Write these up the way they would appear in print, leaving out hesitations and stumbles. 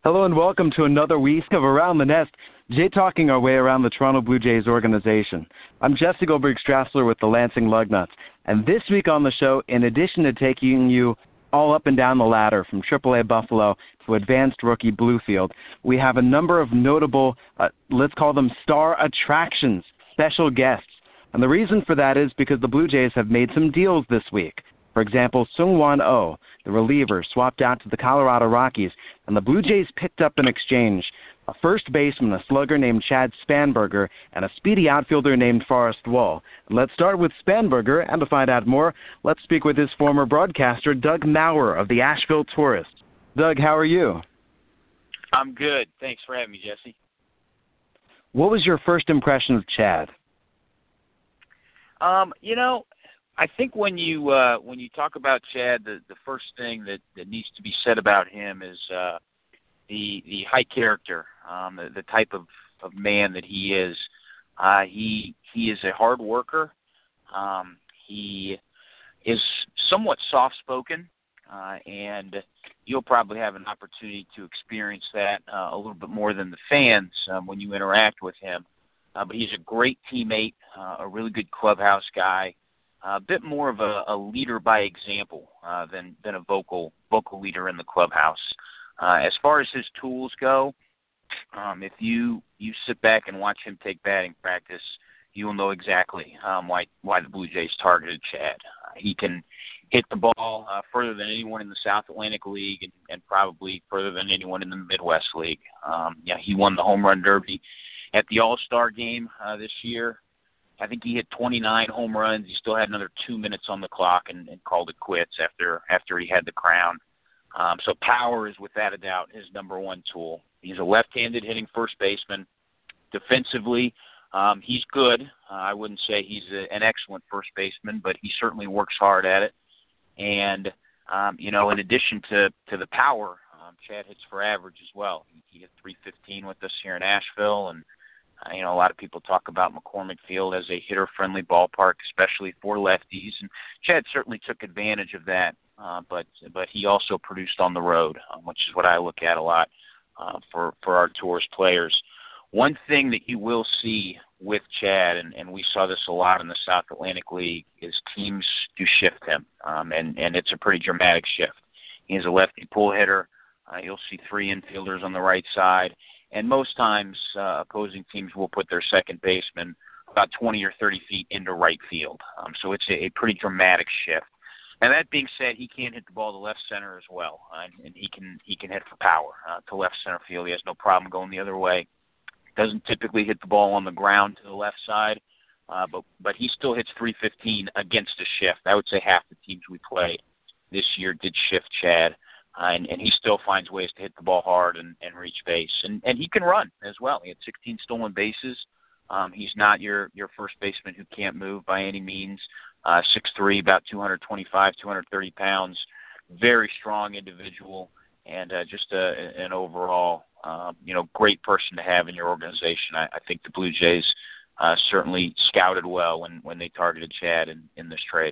Hello and welcome to another week of Around the Nest, Jay talking our way around the Toronto Blue Jays organization. I'm Jesse Goldberg-Strassler with the Lansing Lugnuts, and this week on the show, in addition to taking you all up and down the ladder from AAA Buffalo to advanced rookie Bluefield, we have a number of notable, let's call them star attractions, special guests. And the reason for that is because the Blue Jays have made some deals this week. For example, Seung-Won Oh, the reliever, swapped out to the Colorado Rockies, and the Blue Jays picked up in exchange a first baseman, a slugger named Chad Spanberger, and a speedy outfielder named Forrest Wall. Let's start with Spanberger, and to find out more, let's speak with his former broadcaster, Doug Maurer of the Asheville Tourist. Doug, how are you? I'm good. Thanks for having me, Jesse. What was your first impression of Chad? I think when you talk about Chad, the first thing that needs to be said about him is the high character, the type of man that he is. He is a hard worker. He is somewhat soft-spoken, and you'll probably have an opportunity to experience that a little bit more than the fans when you interact with him. But he's a great teammate, a really good clubhouse guy. A bit more of a leader by example than a vocal leader in the clubhouse. As far as his tools go, if you sit back and watch him take batting practice, you'll know exactly why the Blue Jays targeted Chad. He can hit the ball further than anyone in the South Atlantic League and probably further than anyone in the Midwest League. He won the Home Run Derby at the All-Star game this year. I think he hit 29 home runs. He still had another 2 minutes on the clock and called it quits after he had the crown. So power is, without a doubt, his number one tool. He's a left-handed hitting first baseman. Defensively, he's good. I wouldn't say he's an excellent first baseman, but he certainly works hard at it. And, in addition to the power, Chad hits for average as well. He hit .315 with us here in Asheville, and a lot of people talk about McCormick Field as a hitter-friendly ballpark, especially for lefties. And Chad certainly took advantage of that, but he also produced on the road, which is what I look at a lot for our tourist players. One thing that you will see with Chad, and we saw this a lot in the South Atlantic League, is teams do shift him, and it's a pretty dramatic shift. He's a lefty pull hitter. You'll see three infielders on the right side. And most times, opposing teams will put their second baseman about 20 or 30 feet into right field. So it's a pretty dramatic shift. And that being said, he can hit the ball to left center as well, and he can hit for power to left center field. He has no problem going the other way. Doesn't typically hit the ball on the ground to the left side, but he still hits .315 against a shift. I would say half the teams we played this year did shift Chad. And he still finds ways to hit the ball hard and reach base. And he can run as well. He had 16 stolen bases. He's not your first baseman who can't move by any means. 6'3", about 225, 230 pounds. Very strong individual, and just an overall, great person to have in your organization. I think the Blue Jays certainly scouted well when they targeted Chad in this trade.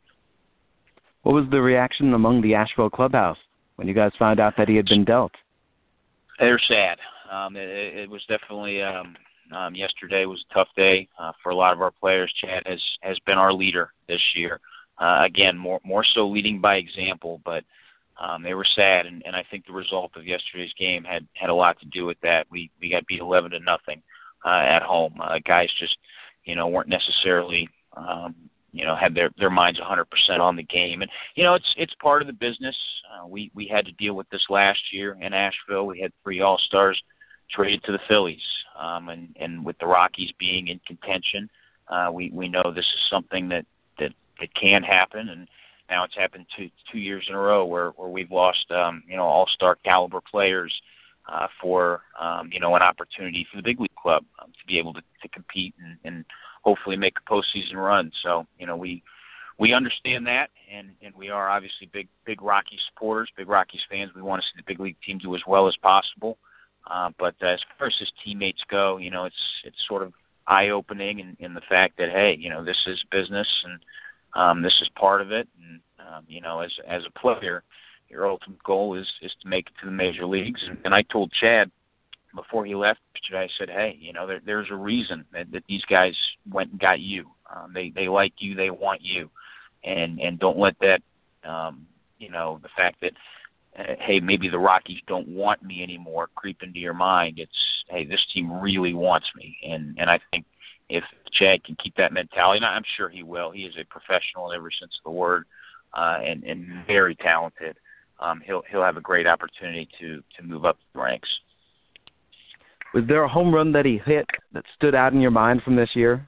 What was the reaction among the Asheville clubhouse when you guys found out that he had been dealt? They're sad. It was definitely yesterday was a tough day for a lot of our players. Chad has been our leader this year. Again, more so leading by example, but they were sad, and I think the result of yesterday's game had a lot to do with that. We got beat 11-0 at home. Guys just weren't necessarily had their minds 100% on the game. And, it's part of the business. We had to deal with this last year in Asheville. We had 3 All-Stars traded to the Phillies. And with the Rockies being in contention, we know this is something that can happen. And now it's happened 2 years in a row where we've lost, All-Star caliber players for, an opportunity for the big league club to be able to compete and hopefully make a postseason run. So, we understand that, and we are obviously big Rockies supporters, big Rockies fans. We want to see the big league team do as well as possible. But as far as his teammates go, it's sort of eye-opening in the fact that, hey, this is business, and this is part of it. And, as a player, your ultimate goal is to make it to the major leagues. And I told Chad before he left, I said, hey, there's a reason that these guys went and got you. They like you, they want you, and don't let that, the fact that, hey, maybe the Rockies don't want me anymore creep into your mind. It's, hey, this team really wants me, and I think if Chad can keep that mentality, and I'm sure he will. He is a professional in every sense of the word, and very talented. He'll have a great opportunity to move up the ranks. Was there a home run that he hit that stood out in your mind from this year?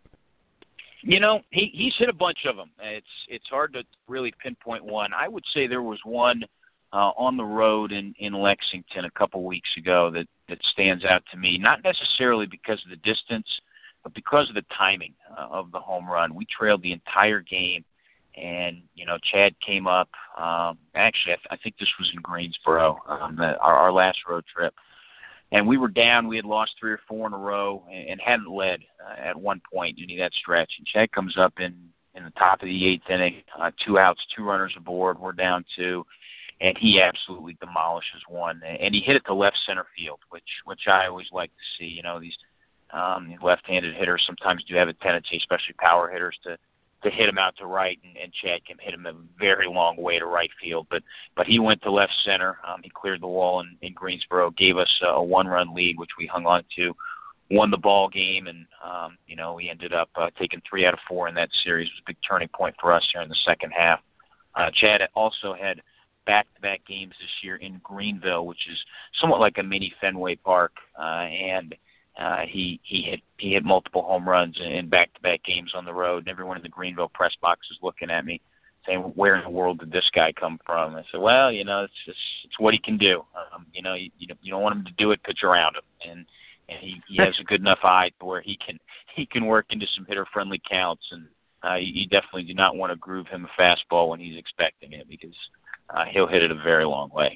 He's hit a bunch of them. It's hard to really pinpoint one. I would say there was one on the road in Lexington a couple weeks ago that stands out to me, not necessarily because of the distance, but because of the timing of the home run. We trailed the entire game, and, Chad came up. Actually, I think this was in Greensboro, our last road trip. And we were down. We had lost 3 or 4 in a row and hadn't led at one point in that stretch. And Chad comes up in the top of the 8th inning, 2 outs, 2 runners aboard. We're down 2. And he absolutely demolishes one. And he hit it to left center field, which I always like to see. These left-handed hitters sometimes do have a tendency, especially power hitters, to hit him out to right, and Chad can hit him a very long way to right field. But he went to left center. He cleared the wall in Greensboro, gave us a 1-run lead, which we hung on to, won the ball game, and we ended up taking 3 out of 4 in that series. It was a big turning point for us here in the second half. Chad also had back-to-back games this year in Greenville, which is somewhat like a mini Fenway Park, and he hit multiple home runs in back-to-back games on the road, and everyone in the Greenville press box is looking at me saying, where in the world did this guy come from? I said, well, it's what he can do. You don't want him to do it, pitch around him, and he has a good enough eye to where he can work into some hitter-friendly counts, and you definitely do not want to groove him a fastball when he's expecting it, because he'll hit it a very long way.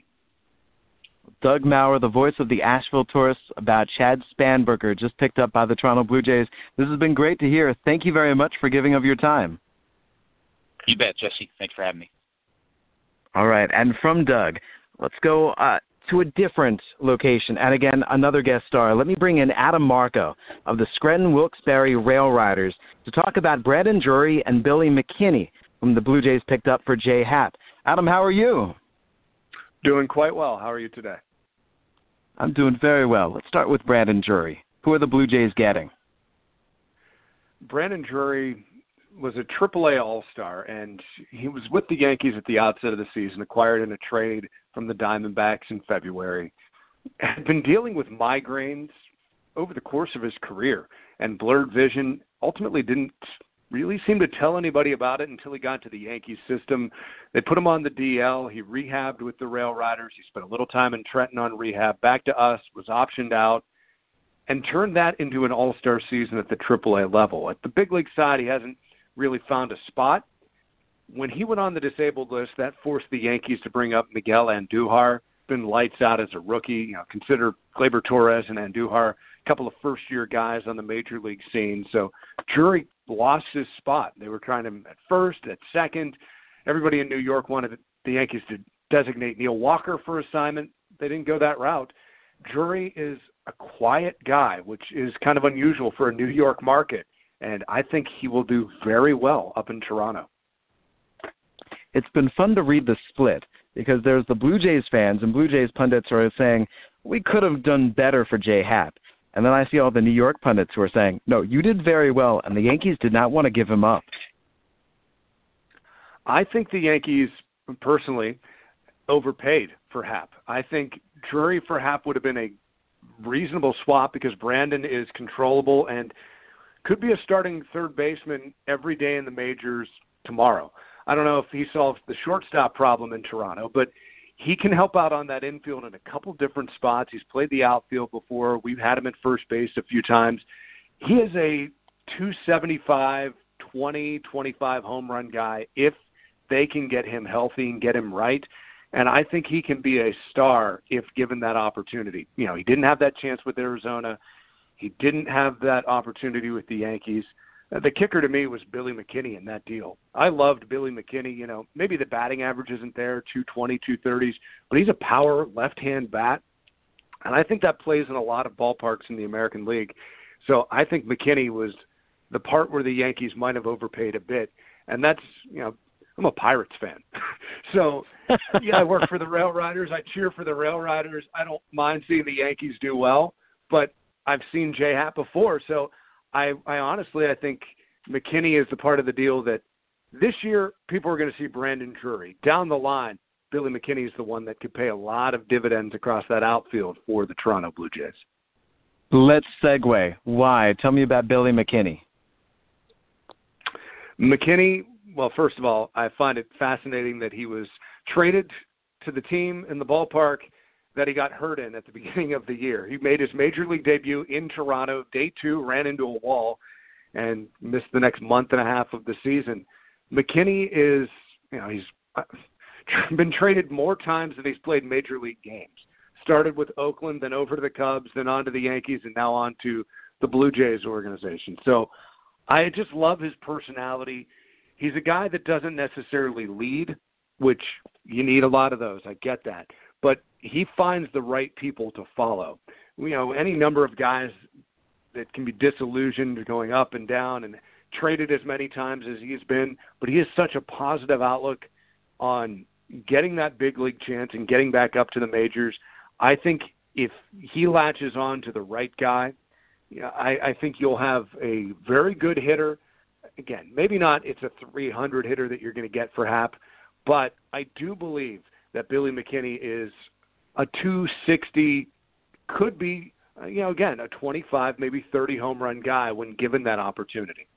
Doug Maurer, the voice of the Asheville Tourists, about Chad Spanberger, just picked up by the Toronto Blue Jays. This has been great to hear. Thank you very much for giving of your time. You bet, Jesse. Thanks for having me. All right, and from Doug, let's go to a different location, and again, another guest star. Let me bring in Adam Marco of the Scranton Wilkes-Barre Rail Riders to talk about Brandon Drury and Billy McKinney, whom the Blue Jays picked up for Jay Happ. Adam, how are you? Doing quite well. How are you today? I'm doing very well. Let's start with Brandon Drury. Who are the Blue Jays getting? Brandon Drury was a AAA All-Star, and he was with the Yankees at the outset of the season, acquired in a trade from the Diamondbacks in February. Had been dealing with migraines over the course of his career, and blurred vision. Ultimately didn't really seem to tell anybody about it until he got to the Yankees system. They put him on the DL. He rehabbed with the Rail Riders. He spent a little time in Trenton on rehab, back to us, was optioned out, and turned that into an all-star season at the AAA level. At the big league side, he hasn't really found a spot. When he went on the disabled list, that forced the Yankees to bring up Miguel Andujar. Been lights out as a rookie. Consider Gleyber Torres and Andujar a couple of first-year guys on the major league scene. So Drury lost his spot. They were trying him at first, at second. Everybody in New York wanted the Yankees to designate Neil Walker for assignment. They didn't go that route. Drury is a quiet guy, which is kind of unusual for a New York market, and I think he will do very well up in Toronto. It's been fun to read the split because there's the Blue Jays fans and Blue Jays pundits who are saying, we could have done better for Jay Happ. And then I see all the New York pundits who are saying, no, you did very well, and the Yankees did not want to give him up. I think the Yankees, personally, overpaid for Happ. I think Drury for Happ would have been a reasonable swap because Brandon is controllable and could be a starting third baseman every day in the majors tomorrow. I don't know if he solves the shortstop problem in Toronto, but he can help out on that infield in a couple different spots. He's played the outfield before. We've had him at first base a few times. He is a 275, 20, 25 home run guy if they can get him healthy and get him right. And I think he can be a star if given that opportunity. He didn't have that chance with Arizona. He didn't have that opportunity with the Yankees. The kicker to me was Billy McKinney in that deal. I loved Billy McKinney. You know, maybe the batting average isn't there, 220, 230s, but he's a power left-hand bat, and I think that plays in a lot of ballparks in the American League. So I think McKinney was the part where the Yankees might have overpaid a bit, and that's, you know, I'm a Pirates fan. So, yeah, I work for the Rail Riders. I cheer for the Rail Riders. I don't mind seeing the Yankees do well, but I've seen J-Hat before. So I honestly, I think McKinney is the part of the deal that this year people are going to see Brandon Drury. Down the line, Billy McKinney is the one that could pay a lot of dividends across that outfield for the Toronto Blue Jays. Let's segue. Why? Tell me about Billy McKinney. McKinney, well, first of all, I find it fascinating that he was traded to the team in the ballpark that he got hurt in at the beginning of the year. He made his major league debut in Toronto. Day 2, ran into a wall and missed the next month and a half of the season. McKinney is, you know, he's been traded more times than he's played major league games. Started with Oakland, then over to the Cubs, then on to the Yankees, and now on to the Blue Jays organization. So I just love his personality. He's a guy that doesn't necessarily lead, which you need a lot of those. I get that. But he finds the right people to follow. You know, any number of guys that can be disillusioned going up and down and traded as many times as he's been, but he has such a positive outlook on getting that big league chance and getting back up to the majors. I think if he latches on to the right guy, I think you'll have a very good hitter. Again, maybe not it's a 300 hitter that you're going to get for Happ, but I do believe that Billy McKinney is a 260, could be, you know, again, a 25, maybe 30 home run guy when given that opportunity.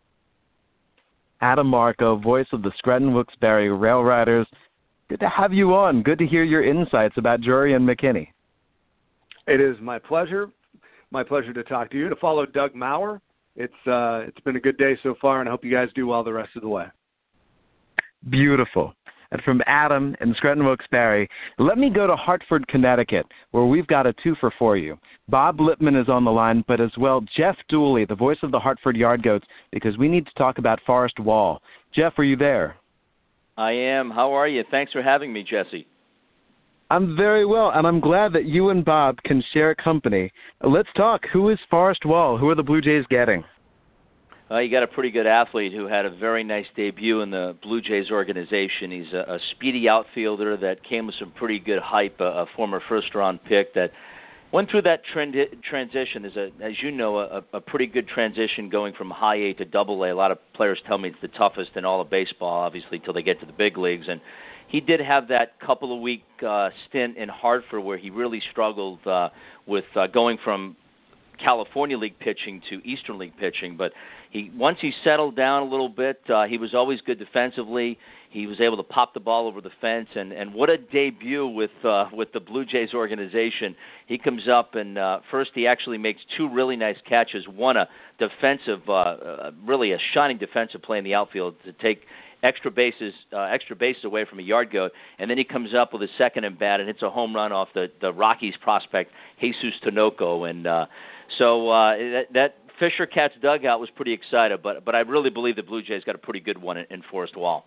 Adam Marco, voice of the Scranton Wilkes-Barre Rail Riders. Good to have you on. Good to hear your insights about Drury and McKinney. It is my pleasure. My pleasure to talk to you. To follow Doug Maurer. It's been a good day so far, and I hope you guys do well the rest of the way. Beautiful. And from Adam in Scranton Wilkes-Barre, let me go to Hartford, Connecticut, where we've got a twofer for you. Bob Lippman is on the line, but as well Jeff Dooley, the voice of the Hartford Yard Goats, because we need to talk about Forrest Wall. Jeff, are you there? I am. How are you? Thanks for having me, Jesse. I'm very well, and I'm glad that you and Bob can share company. Let's talk. Who is Forrest Wall? Who are the Blue Jays getting? You got a pretty good athlete who had a very nice debut in the Blue Jays organization. He's a speedy outfielder that came with some pretty good hype, a former first-round pick that went through that transition. There's as you know, a pretty good transition going from high A to double A. A lot of players tell me it's the toughest in all of baseball, obviously, till they get to the big leagues. And he did have that couple-of-week stint in Hartford where he really struggled with going from California League pitching to Eastern League pitching, but once he settled down a little bit, he was always good defensively. He was able to pop the ball over the fence, and what a debut with the Blue Jays organization. He comes up and first he actually makes 2 really nice catches. One, a defensive, really a shining defensive play in the outfield to take extra bases away from a yard goat, and then he comes up with a second at bat and hits a home run off the Rockies prospect Jesus Tinoco, and so that Fisher Cats dugout was pretty excited, but I really believe the Blue Jays got a pretty good one in Forrest Wall.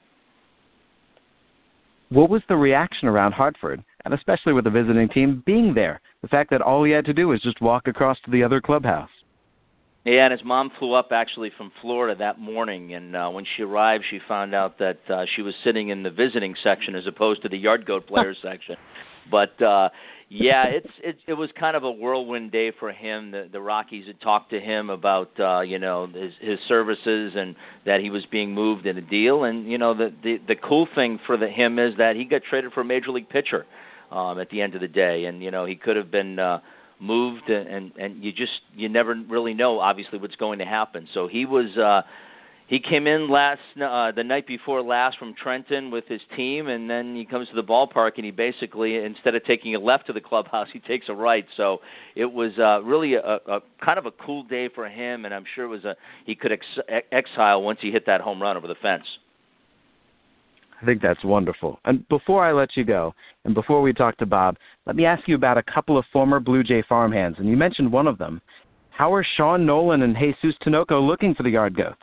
What was the reaction around Hartford, and especially with the visiting team being there? The fact that all he had to do was just walk across to the other clubhouse. Yeah, and his mom flew up actually from Florida that morning, and when she arrived, she found out that she was sitting in the visiting section as opposed to the yard goat players section. But yeah, it was kind of a whirlwind day for him. The Rockies had talked to him about his services and that he was being moved in a deal. And the cool thing for him is that he got traded for a major league pitcher at the end of the day, and he could have been moved, and you never really know obviously what's going to happen. So he came in the night before last from Trenton with his team, and then he comes to the ballpark, and he basically, instead of taking a left to the clubhouse, he takes a right. So it was really a kind of a cool day for him, and I'm sure it was he could exile once he hit that home run over the fence. I think that's wonderful. And before I let you go, and before we talk to Bob, let me ask you about a couple of former Blue Jay farmhands, and you mentioned one of them. How are Sean Nolan and Jesus Tinoco looking for the Yard Goats?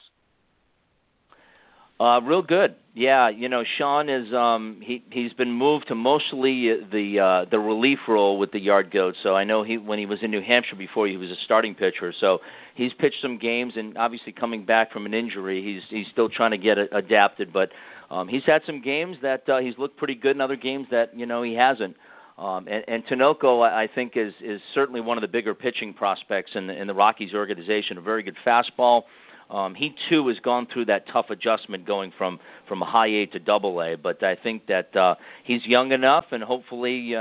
Real good. Yeah, Sean is he's been moved to mostly the relief role with the Yard Goats. So I know when he was in New Hampshire before, he was a starting pitcher. So he's pitched some games, and obviously coming back from an injury, he's still trying to get adapted. But he's had some games that he's looked pretty good, and other games that he hasn't. And Tinoco, I think, is certainly one of the bigger pitching prospects in the Rockies organization. A very good fastball. He too has gone through that tough adjustment going from a high A to double A. But I think that he's young enough, and hopefully,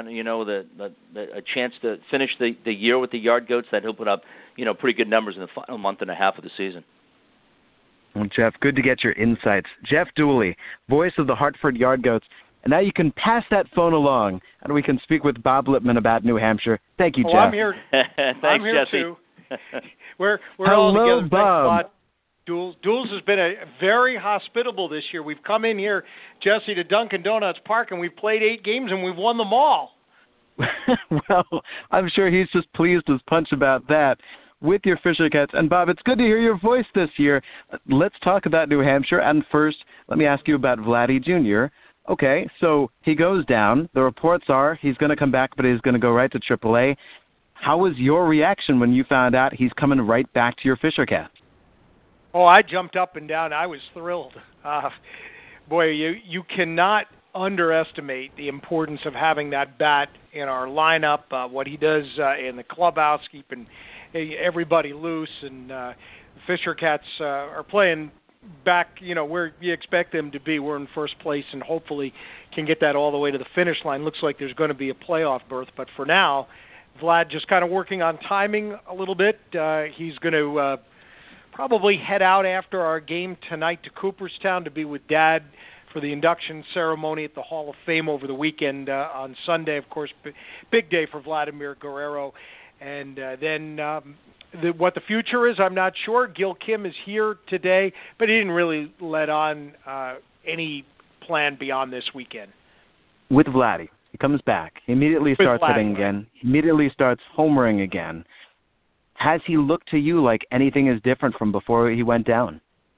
a chance to finish the year with the Yard Goats, that he'll put up pretty good numbers in the final month and a half of the season. Well, Jeff, good to get your insights. Jeff Dooley, voice of the Hartford Yard Goats. And now you can pass that phone along, and we can speak with Bob Lippman about New Hampshire. Thank you, Jeff. I'm here. Thanks, I'm here, Jesse. too. We're Hello, all together. Bob. Duels has been very hospitable this year. We've come in here, Jesse, to Dunkin' Donuts Park, and we've played 8 games, and we've won them all. Well, I'm sure he's just pleased as punch about that with your Fisher Cats. And, Bob, it's good to hear your voice this year. Let's talk about New Hampshire. And first, let me ask you about Vladdy Jr., Okay, so he goes down. The reports are he's going to come back, but he's going to go right to AAA. How was your reaction when you found out he's coming right back to your Fisher Cats? Oh, I jumped up and down. I was thrilled. Boy, you cannot underestimate the importance of having that bat in our lineup, what he does in the clubhouse, keeping everybody loose. And Fisher Cats are playing back, where you expect them to be. We're in first place and hopefully can get that all the way to the finish line. Looks like there's going to be a playoff berth, but for now, Vlad just kind of working on timing a little bit. He's going to probably head out after our game tonight to Cooperstown to be with Dad for the induction ceremony at the Hall of Fame over the weekend on Sunday. Of course, big day for Vladimir Guerrero. And then what the future is, I'm not sure. Gil Kim is here today, but he didn't really let on any plan beyond this weekend. With Vladdy, he comes back. He immediately starts hitting again. He immediately starts homering again. Has he looked to you like anything is different from before he went down?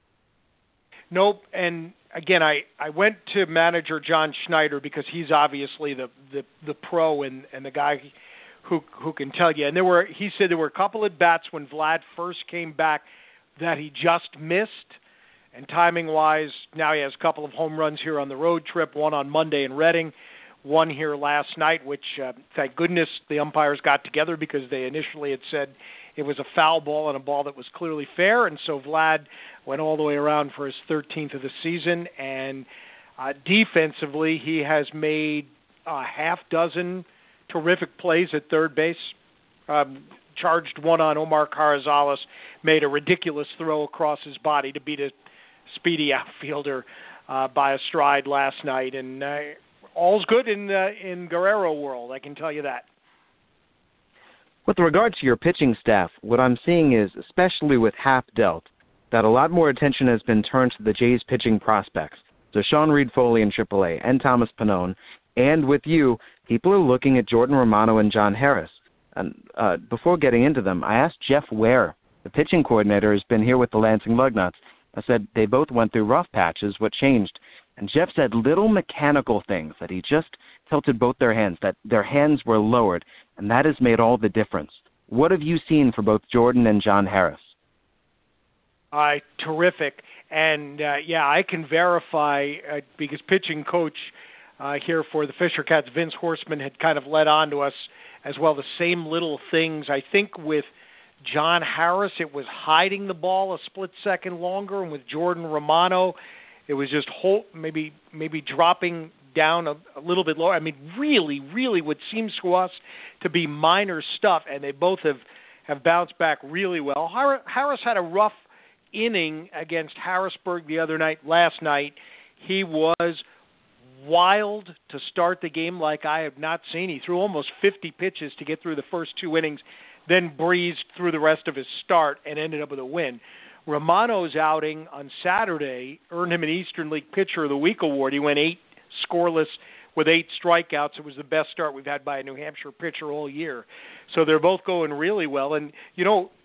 Nope. And again, I went to manager John Schneider because he's obviously the pro and the guy who can tell you. And he said there were a couple at bats when Vlad first came back that he just missed. And timing-wise, now he has a couple of home runs here on the road trip, one on Monday in Reading, one here last night, which, thank goodness, the umpires got together because they initially had said it was a foul ball and a ball that was clearly fair. And so Vlad went all the way around for his 13th of the season. And defensively, he has made a half dozen terrific plays at third base. Charged one on Omar Carrizales, made a ridiculous throw across his body to beat a speedy outfielder by a stride last night. And all's good in Guerrero world, I can tell you that. With regard to your pitching staff, what I'm seeing is, especially with half dealt, that a lot more attention has been turned to the Jays' pitching prospects. So Sean Reed-Foley in AAA and Thomas Pannone. And with you, people are looking at Jordan Romano and John Harris. And before getting into them, I asked Jeff Ware, the pitching coordinator, who's been here with the Lansing Lugnuts. I said they both went through rough patches. What changed? And Jeff said little mechanical things, that he just tilted both their hands, that their hands were lowered, and that has made all the difference. What have you seen for both Jordan and John Harris? Terrific. And, I can verify because pitching coach here for the Fisher Cats, Vince Horstman, had kind of led on to us as well the same little things. I think with John Harris, it was hiding the ball a split second longer, and with Jordan Romano, it was just maybe dropping down a little bit lower. I mean, really, really what seems to us to be minor stuff, and they both have bounced back really well. Harris had a rough inning against Harrisburg last night. He was wild to start the game like I have not seen. He threw almost 50 pitches to get through the first 2 innings, then breezed through the rest of his start and ended up with a win. Romano's outing on Saturday earned him an Eastern League Pitcher of the Week award. He went 8 scoreless with 8 strikeouts. It was the best start we've had by a New Hampshire pitcher all year. So they're both going really well. And,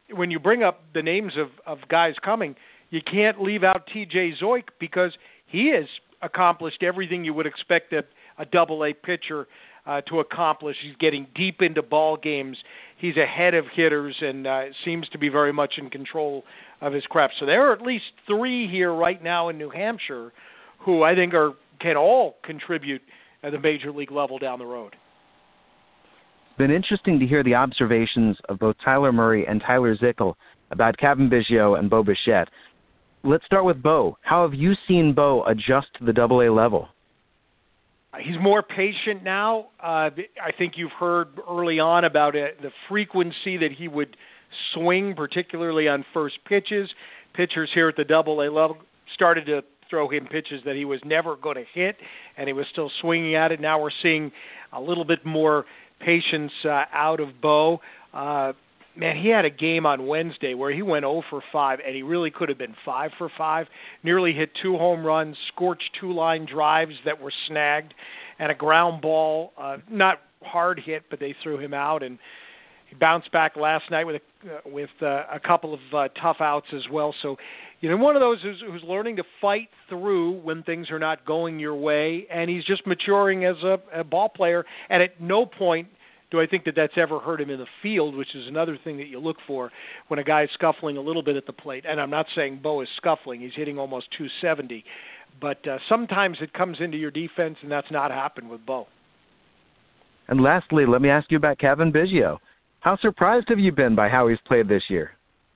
when you bring up the names of guys coming, you can't leave out T.J. Zoik because he has accomplished everything you would expect a Double-A pitcher to accomplish. He's getting deep into ball games. He's ahead of hitters and seems to be very much in control of his craft. So there are at least 3 here right now in New Hampshire who I think can all contribute at the major league level down the road. It's been interesting to hear the observations of both Tyler Murray and Tyler Zickel about Cavan Biggio and Bo Bichette. Let's start with Bo. How have you seen Bo adjust to the Double-A level? He's more patient now. I think you've heard early on about the frequency that he would swing, particularly on first pitches. Pitchers here at the Double-A level started to throw him pitches that he was never going to hit, and he was still swinging at it. Now we're seeing a little bit more patience out of Bo. Man, he had a game on Wednesday where he went 0 for 5, and he really could have been 5 for 5. Nearly hit 2 home runs, scorched 2-line drives that were snagged, and a ground ball, not hard hit, but they threw him out. And he bounced back last night with a couple of tough outs as well. So, one of those who's learning to fight through when things are not going your way, and he's just maturing as a ball player. And at no point do I think that that's ever hurt him in the field, which is another thing that you look for when a guy's scuffling a little bit at the plate. And I'm not saying Bo is scuffling. He's hitting almost 270. But sometimes it comes into your defense, and that's not happened with Bo. And lastly, let me ask you about Cavan Biggio. How surprised have you been by how he's played this year?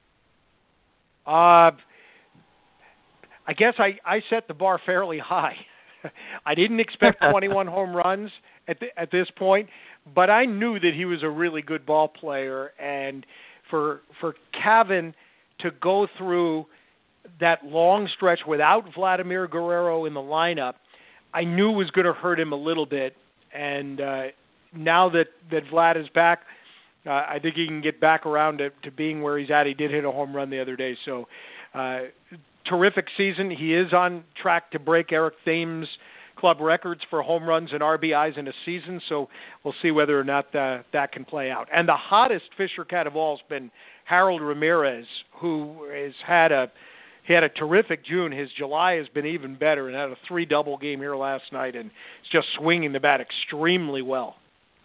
I guess I set the bar fairly high. I didn't expect 21 home runs at this point, but I knew that he was a really good ball player. And for Cavan to go through that long stretch without Vladimir Guerrero in the lineup, I knew was going to hurt him a little bit. And now that Vlad is back, I think he can get back around to being where he's at. He did hit a home run the other day. So terrific season. He is on track to break Eric Thames' club records for home runs and RBIs in a season. So we'll see whether or not that can play out. And the hottest Fisher Cat of all has been Harold Ramirez, who had a terrific June. His July has been even better and had a 3-double game here last night and is just swinging the bat extremely well.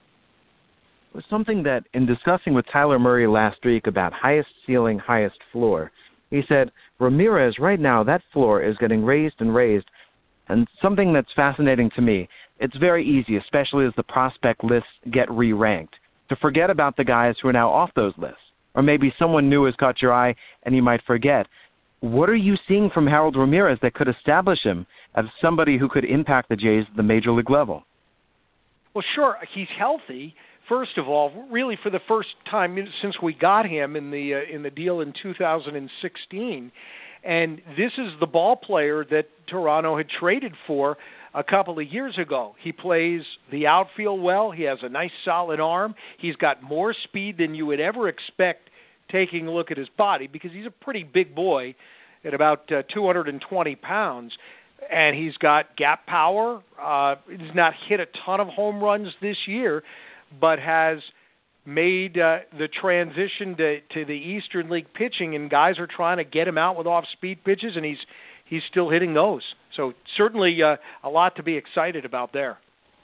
It was something that, in discussing with Tyler Murray last week about highest ceiling, highest floor, he said, Ramirez, right now, that floor is getting raised and raised. And something that's fascinating to me, it's very easy, especially as the prospect lists get re-ranked, to forget about the guys who are now off those lists. Or maybe someone new has caught your eye and you might forget. What are you seeing from Harold Ramirez that could establish him as somebody who could impact the Jays at the major league level? Well, sure, he's healthy. First of all, really for the first time since we got him in the deal in 2016, and this is the ball player that Toronto had traded for a couple of years ago. He plays the outfield well. He has a nice solid arm. He's got more speed than you would ever expect taking a look at his body because he's a pretty big boy at about 220 pounds. And he's got gap power. He's not hit a ton of home runs this year, but has made the transition to the Eastern League pitching, and guys are trying to get him out with off-speed pitches, and he's still hitting those. So certainly a lot to be excited about there.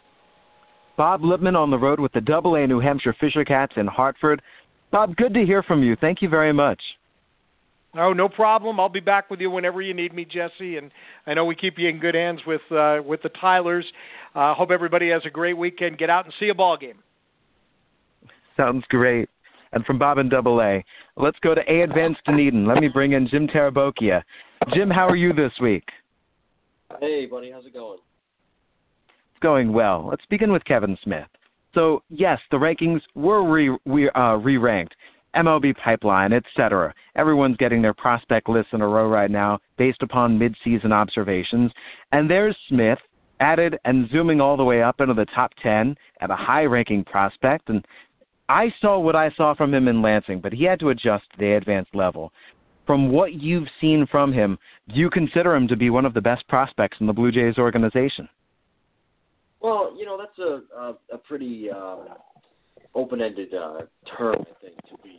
Bob Lipman on the road with the Double-A New Hampshire Fisher Cats in Hartford. Bob, good to hear from you. Thank you very much. Oh, no problem. I'll be back with you whenever you need me, Jesse. And I know we keep you in good hands with the Tylers. Hope everybody has a great weekend. Get out and see a ball game. Sounds great. And from Bob and Double-A, let's go to A Advanced Dunedin. Let me bring in Jim Tarabokia. Jim, how are you this week? Hey, buddy. How's it going? It's going well. Let's begin with Kevin Smith. So, yes, the rankings were re-ranked. MLB Pipeline, etc. Everyone's getting their prospect lists in a row right now based upon mid-season observations. And there's Smith, added and zooming all the way up into the top 10 at a high-ranking prospect. And I saw what I saw from him in Lansing, but he had to adjust to the advanced level. From what you've seen from him, do you consider him to be one of the best prospects in the Blue Jays organization? Well, that's a pretty open-ended term, I think, to be one of the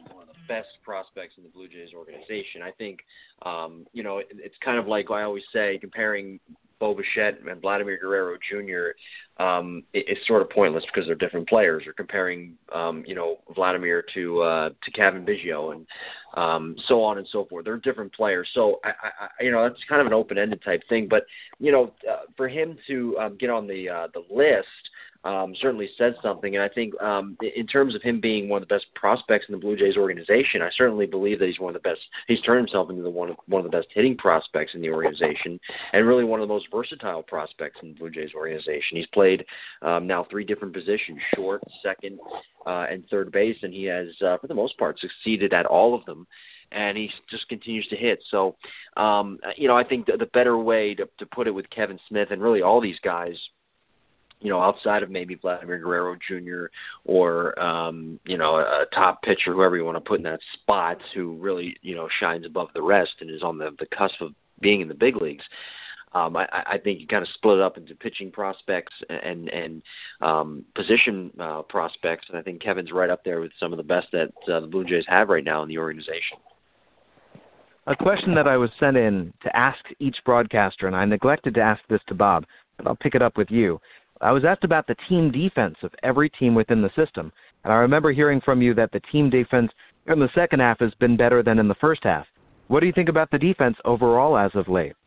best prospects in the Blue Jays organization. I think, it's kind of like I always say, comparing Bo Bichette and Vladimir Guerrero Jr. It's sort of pointless because they're different players. Or comparing, Vladimir to Cavan Biggio and so on and so forth. They're different players. So that's kind of an open-ended type thing. But for him to get on the list certainly says something. And I think in terms of him being one of the best prospects in the Blue Jays organization, I certainly believe that he's one of the best. He's turned himself into one of the best hitting prospects in the organization, and really one of the most versatile prospects in the Blue Jays organization. He's played now 3 different positions: short, second, and third base, and he has, for the most part, succeeded at all of them. And he just continues to hit. So, I think the better way to put it with Kevin Smith and really all these guys, outside of maybe Vladimir Guerrero Jr. or, a top pitcher, whoever you want to put in that spot, who really, shines above the rest and is on the cusp of being in the big leagues. I think you kind of split it up into pitching prospects and position prospects, and I think Kevin's right up there with some of the best that the Blue Jays have right now in the organization. A question that I was sent in to ask each broadcaster, and I neglected to ask this to Bob, but I'll pick it up with you. I was asked about the team defense of every team within the system, and I remember hearing from you that the team defense in the second half has been better than in the first half. What do you think about the defense overall as of late?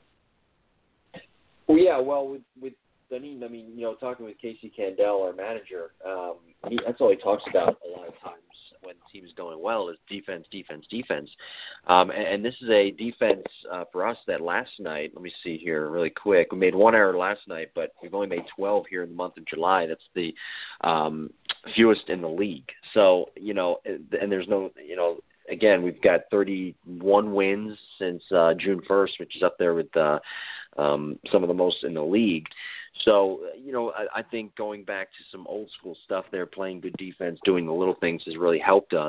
Well, yeah, with Dunedin, talking with Casey Candell, our manager, that's all he talks about a lot of times when the team is going well is defense. And this is a defense for us that last night, let me see here really quick, we made 1 error last night, but we've only made 12 here in the month of July. That's the fewest in the league. So, and there's no, again, we've got 31 wins since June 1st, which is up there with some of the most in the league. So, I think going back to some old school stuff there, playing good defense, doing the little things has really helped us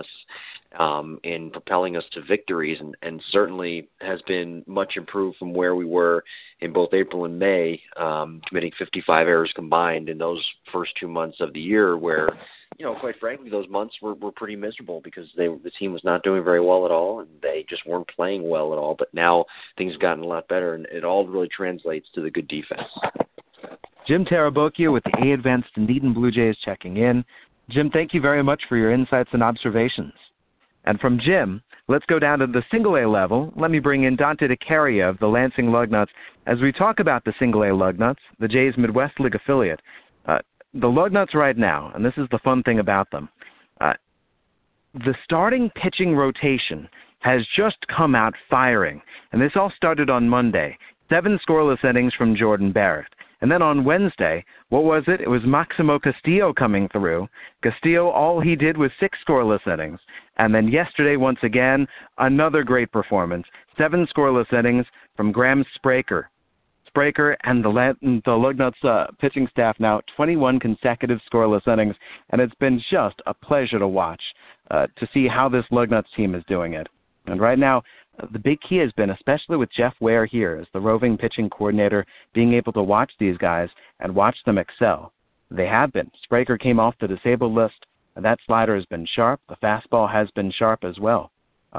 in propelling us to victories, and certainly has been much improved from where we were in both April and May, committing 55 errors combined in those first 2 months of the year where, quite frankly, those months were pretty miserable because the team was not doing very well at all, and they just weren't playing well at all. But now things have gotten a lot better, and it all really translates to the good defense. Jim Tarabokia with the A-Advanced Dunedin Blue Jays checking in. Jim, thank you very much for your insights and observations. And from Jim, let's go down to the single-A level. Let me bring in Dante DeCaria of the Lansing Lugnuts as we talk about the single-A Lugnuts, the Jays Midwest League affiliate. The Lugnuts right now, and this is the fun thing about them, the starting pitching rotation has just come out firing, and this all started on Monday. 7 scoreless innings from Jordan Barrett. And then on Wednesday, what was it? It was Maximo Castillo coming through. Castillo, all he did was 6 scoreless innings. And then yesterday, once again, another great performance. 7 scoreless innings from Graham Spraker. Spraker and the Lugnuts pitching staff now 21 consecutive scoreless innings. And it's been just a pleasure to watch to see how this Lugnuts team is doing it. And right now, the big key has been, especially with Jeff Ware here as the roving pitching coordinator, being able to watch these guys and watch them excel. They have been. Spraker came off the disabled list, and that slider has been sharp. The fastball has been sharp as well.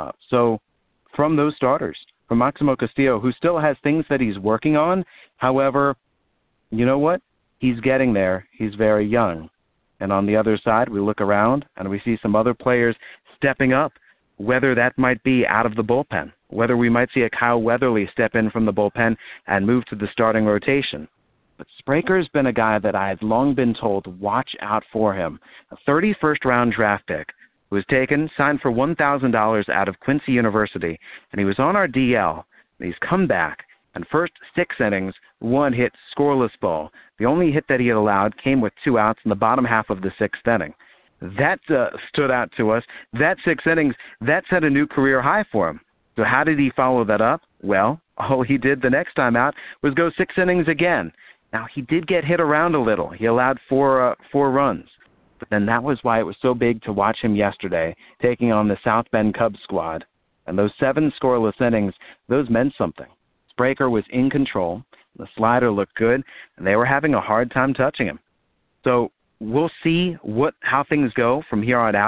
So from those starters, from Maximo Castillo, who still has things that he's working on, however, you know what? He's getting there. He's very young. And on the other side, we look around, and we see some other players stepping up, whether that might be out of the bullpen, whether we might see a Kyle Weatherly step in from the bullpen and move to the starting rotation. But Spraker's been a guy that I've long been told to watch out for him. A 31st-round draft pick who was taken, signed for $1,000 out of Quincy University, and he was on our DL, and he's come back, and first 6 innings, 1 hit, scoreless ball. The only hit that he had allowed came with 2 outs in the bottom half of the 6th inning. That stood out to us. That 6 innings, that set a new career high for him. So how did he follow that up? Well, all he did the next time out was go 6 innings again. Now, he did get hit around a little. He allowed 4 runs. But then that was why it was so big to watch him yesterday, taking on the South Bend Cubs squad. And those 7 scoreless innings, those meant something. Spraker was in control. The slider looked good, and they were having a hard time touching him. So we'll see how things go from here on out.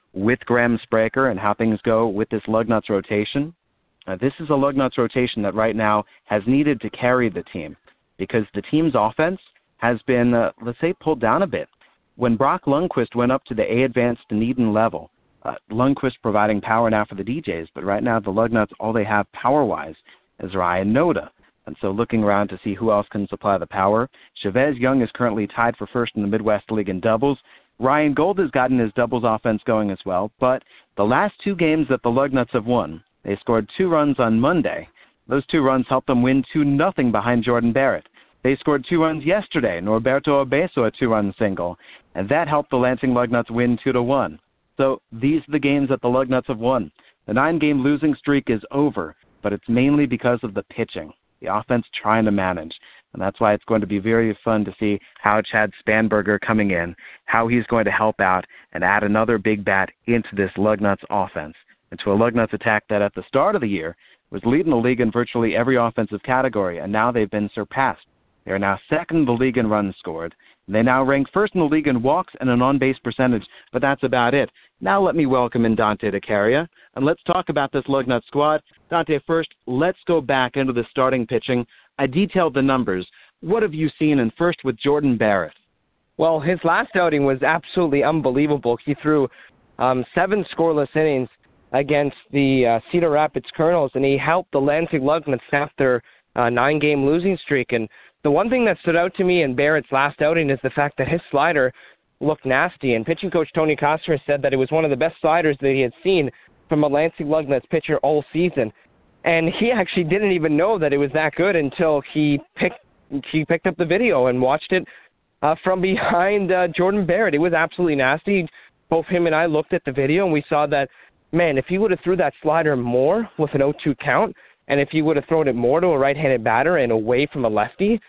with Graham Spraker and how things go with this Lugnuts rotation. This is a Lugnuts rotation that right now has needed to carry the team because the team's offense has been, let's say, pulled down a bit. When Brock Lundquist went up to the A-Advanced Dunedin level, Lundquist providing power now for the DJs, but right now the Lugnuts, all they have power-wise is Ryan Noda. And so looking around to see who else can supply the power, Chavez Young is currently tied for first in the Midwest League in doubles. Ryan Gold has gotten his doubles offense going as well, but the last 2 games that the Lugnuts have won, they scored 2 runs on Monday. Those 2 runs helped them win 2-0 behind Jordan Barrett. They scored 2 runs yesterday, Norberto Obeso a 2-run single, and that helped the Lansing Lugnuts win 2-1. So these are the games that the Lugnuts have won. The 9-game losing streak is over, but it's mainly because of the pitching, the offense trying to manage. And that's why it's going to be very fun to see how Chad Spanberger coming in, how he's going to help out and add another big bat into this Lugnuts offense, into a Lugnuts attack that at the start of the year was leading the league in virtually every offensive category, and now they've been surpassed. They are now second in the league in runs scored. They now rank first in the league in walks and an on-base percentage, but that's about it. Now let me welcome in Dante DeCaria, and let's talk about this Lugnuts squad. Dante, first, let's go back into the starting pitching. I detailed the numbers. What have you seen? And first with Jordan Barrett. Well, his last outing was absolutely unbelievable. He threw 7 scoreless innings against the Cedar Rapids Colonels, and he helped the Lansing Lugnuts snap their 9-game losing streak. And the one thing that stood out to me in Barrett's last outing is the fact that his slider looked nasty, and pitching coach Tony Coster said that it was one of the best sliders that he had seen from a Lansing Lugnuts pitcher all season. And he actually didn't even know that it was that good until he picked up the video and watched it from behind Jordan Barrett. It was absolutely nasty. Both him and I looked at the video, and we saw that, man, if he would have threw that slider more with an 0-2 count, and if he would have thrown it more to a right-handed batter and away from a lefty,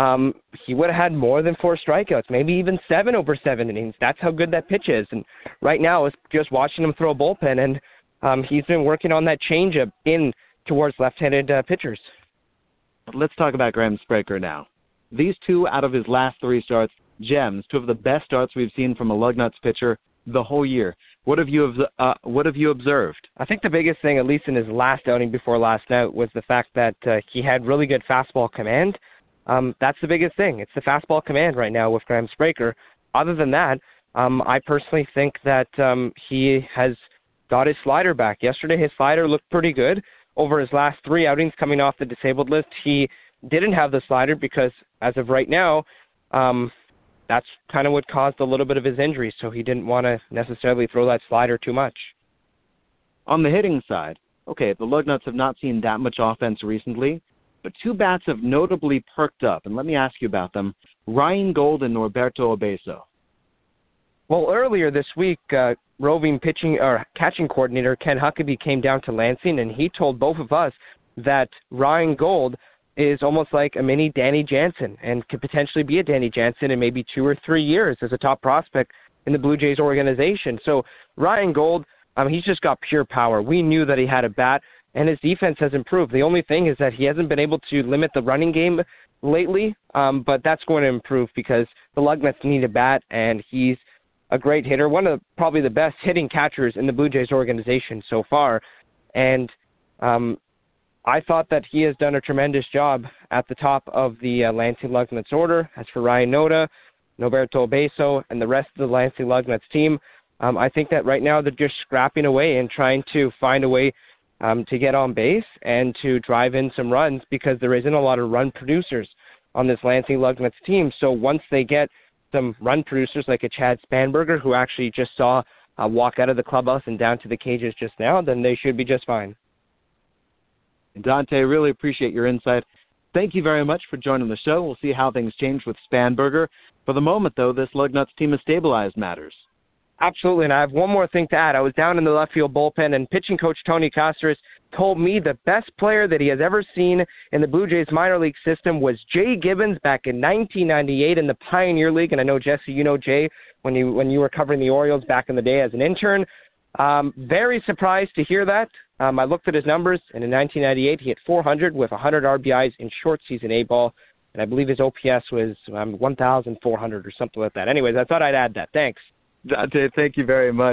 he would have had more than 4 strikeouts, maybe even 7 over 7 innings. That's how good that pitch is. And right now, it's just watching him throw a bullpen, and he's been working on that changeup in towards left-handed pitchers. Let's talk about Graham Spraker now. These 2 out of his last 3 starts, gems, 2 of the best starts we've seen from a Lugnuts pitcher the whole year. What have you observed? I think the biggest thing, at least in his last outing before last night, was the fact that he had really good fastball command. That's the biggest thing. It's the fastball command right now with Graham Spraker. Other than that, I personally think that he has got his slider back. Yesterday, his slider looked pretty good. Over his last 3 outings coming off the disabled list, he didn't have the slider because, as of right now, that's kind of what caused a little bit of his injury, so he didn't want to necessarily throw that slider too much. On the hitting side, okay, the Lugnuts have not seen that much offense recently, but 2 bats have notably perked up, and let me ask you about them. Ryan Gold and Norberto Obeso. Well, earlier this week, roving catching coordinator Ken Huckabee came down to Lansing, and he told both of us that Ryan Gold is almost like a mini Danny Jansen and could potentially be a Danny Jansen in maybe 2 or 3 years as a top prospect in the Blue Jays organization. So Ryan Gold, he's just got pure power. We knew that he had a bat, and his defense has improved. The only thing is that he hasn't been able to limit the running game lately, but that's going to improve because the Lugnuts need a bat, and he's a great hitter, one of probably the best hitting catchers in the Blue Jays organization so far. And I thought that he has done a tremendous job at the top of the Lansing Lugnuts order. As for Ryan Noda, Norberto Obeso, and the rest of the Lansing Lugnuts team, I think that right now they're just scrapping away and trying to find a way to get on base and to drive in some runs because there isn't a lot of run producers on this Lansing Lugnuts team. So once they get some run producers like a Chad Spanberger, who actually just saw walk out of the clubhouse and down to the cages just now, then they should be just fine. Dante, really appreciate your insight. Thank you very much for joining the show. We'll see how things change with Spanberger. For the moment, though, this Lugnuts team has stabilized matters. Absolutely, and I have one more thing to add. I was down in the left field bullpen, and pitching coach Tony Coster told me the best player that he has ever seen in the Blue Jays minor league system was Jay Gibbons back in 1998 in the Pioneer League. And I know, Jesse, you know Jay when you were covering the Orioles back in the day as an intern. Very surprised to hear that. I looked at his numbers, and in 1998 he hit 400 with 100 RBIs in short season A-ball, and I believe his OPS was 1,400 or something like that. Anyways, I thought I'd add that. Thanks. Dante, thank you very much.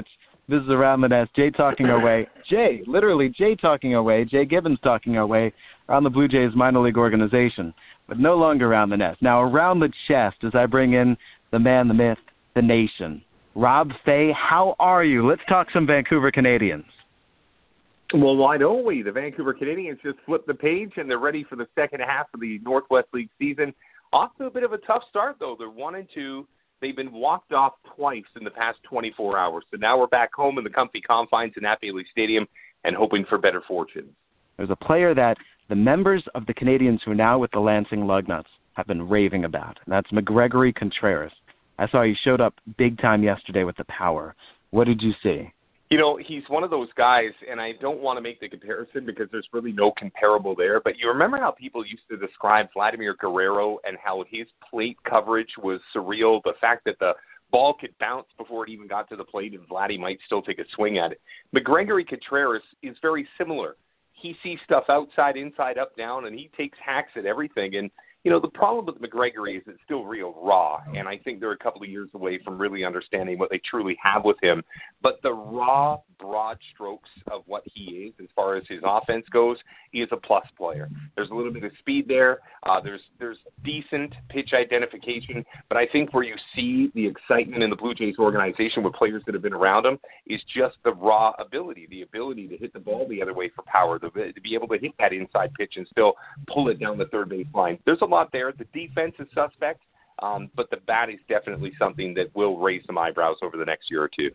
This is Around the Nest. Jay talking our way. Literally Jay talking our way. Jay Gibbons talking our way around the Blue Jays minor league organization, but no longer around the nest. Now around the chest as I bring in the man, the myth, the nation. Rob Fay, how are you? Let's talk some Vancouver Canadians. Well, why don't we? The Vancouver Canadians just flipped the page, and they're ready for the second half of the Northwest League season. Off to a bit of a tough start, though. They're 1-2. They've been walked off twice in the past 24 hours. So now we're back home in the comfy confines in Nat Bailey Stadium and hoping for better fortune. There's a player that the members of the Canadians who are now with the Lansing Lugnuts have been raving about, and that's McGregory Contreras. I saw he showed up big time yesterday with the power. What did you see? You know, he's one of those guys, and I don't want to make the comparison because there's really no comparable there, but you remember how people used to describe Vladimir Guerrero and how his plate coverage was surreal, the fact that the ball could bounce before it even got to the plate and Vladdy might still take a swing at it. McGregory Contreras is very similar. He sees stuff outside, inside, up, down, and he takes hacks at everything. And, you know, the problem with McGregory is it's still real raw, and I think they're a couple of years away from really understanding what they truly have with him. But the raw, broad strokes of what he is as far as his offense goes, he is a plus player. There's a little bit of speed there. There's decent pitch identification, but I think where you see the excitement in the Blue Jays organization with players that have been around him is just the raw ability, the ability to hit the ball the other way for power, to be able to hit that inside pitch and still pull it down the third base line. There's a lot there. The defense is suspect, but the bat is definitely something that will raise some eyebrows over the next year or two.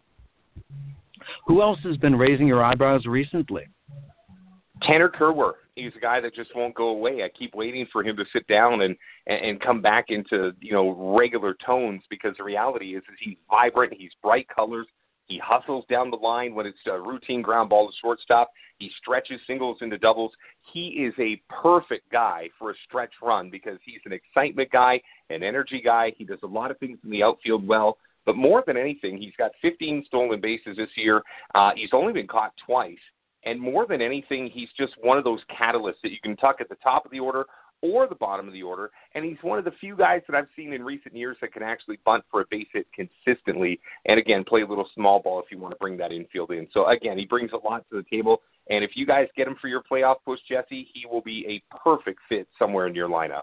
Who else has been raising your eyebrows recently? Tanner Kerwer. He's a guy that just won't go away. I keep waiting for him to sit down and come back into, you know, regular tones, because the reality is he's vibrant, he's bright colors, he hustles down the line when it's a routine ground ball to shortstop. He stretches singles into doubles. He is a perfect guy for a stretch run because he's an excitement guy, an energy guy. He does a lot of things in the outfield well. But more than anything, he's got 15 stolen bases this year. He's only been caught twice. And more than anything, he's just one of those catalysts that you can tuck at the top of the order or the bottom of the order. And he's one of the few guys that I've seen in recent years that can actually bunt for a base hit consistently. And, again, play a little small ball if you want to bring that infield in. So, again, he brings a lot to the table. And if you guys get him for your playoff push, Jesse, he will be a perfect fit somewhere in your lineup.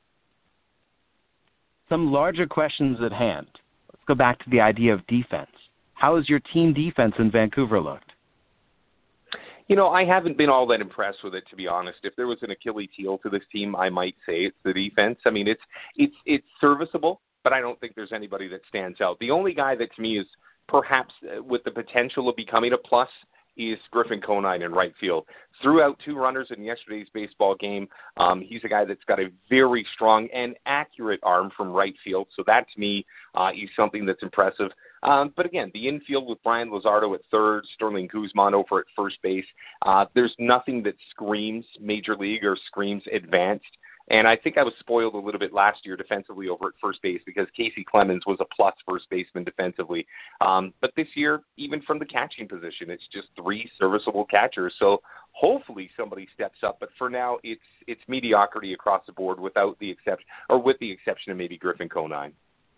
Some larger questions at hand. Let's go back to the idea of defense. How has your team defense in Vancouver looked? You know, I haven't been all that impressed with it, to be honest. If there was an Achilles heel to this team, I might say it's the defense. I mean, it's serviceable, but I don't think there's anybody that stands out. The only guy that to me is perhaps with the potential of becoming a plus is Griffin Conine in right field. Threw out 2 runners in yesterday's baseball game. He's a guy that's got a very strong and accurate arm from right field, so that to me is something that's impressive. But again, the infield with Brian Luzardo at third, Sterling Guzman over at first base, there's nothing that screams major league or screams advanced. And I think I was spoiled a little bit last year defensively over at first base because Casey Clemens was a plus first baseman defensively. But this year, even from the catching position, it's just 3 serviceable catchers. So hopefully somebody steps up. But for now, it's mediocrity across the board with the exception of maybe Griffin Conine.